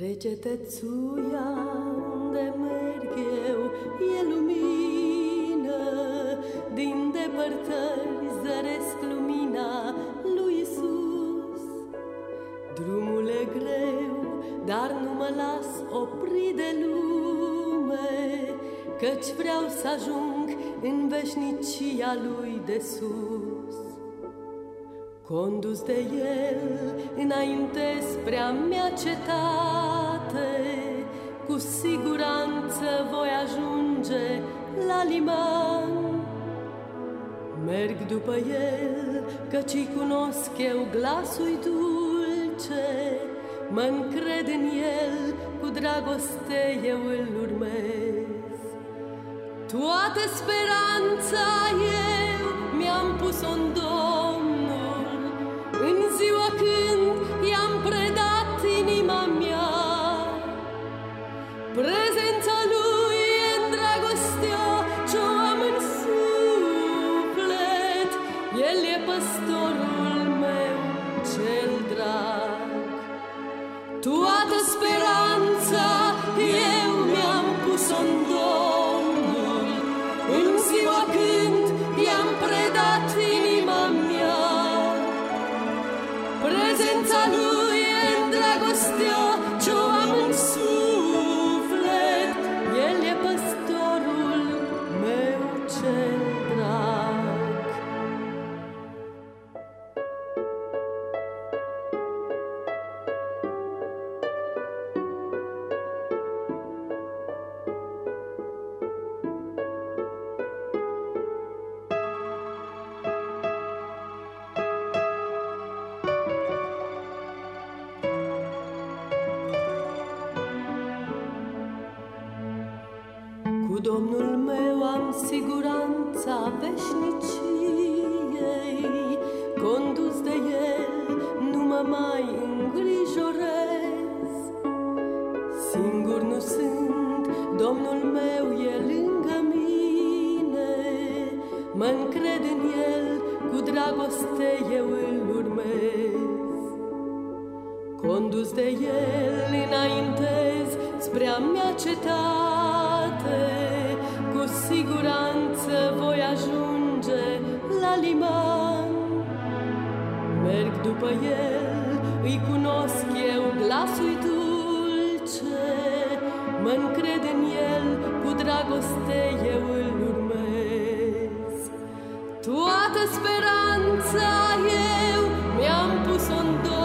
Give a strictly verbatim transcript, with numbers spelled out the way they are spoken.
Cetețuia unde merg eu e lumină, din depărtări zăresc lumina lui Iisus. Drumul e greu, dar nu mă las opri de lume, căci vreau să ajung în veșnicia lui de sus. Condus de el înainte spre a mea cetate, cu siguranță voi ajunge la liman. Merg după el, căci-i cunosc eu glasul dulce, mă-ncred în el, cu dragoste eu îl urmez. Toată speranța eu mi-am pus-o în Domnul, în ziua când i-am predat inima mea. Prezența lui e-n dragostea ce-o am în suflet, el e păstorul meu cel drag. Toată speranța eu mi-am pus-o în Domnul, în ziua când i-am predat inima mea. Prezența lui e-n dragostea ce-o am în suflet, el e păstorul meu cel drag. Cu Domnul meu am siguranța veșniciei, condus de el nu mă mai îngrijorez. Singur nu sunt, Domnul meu e lângă mine, mă-ncred în el, cu dragoste eu îl urmez. Condus de el înaintez spre a mea cetate, cu siguranță voi ajunge la liman. Merg după el, îi cunosc eu glasul dulce, mă-ncred în el, cu dragoste eu îl urmez. Toată speranța eu mi-am pus-o în Domnul,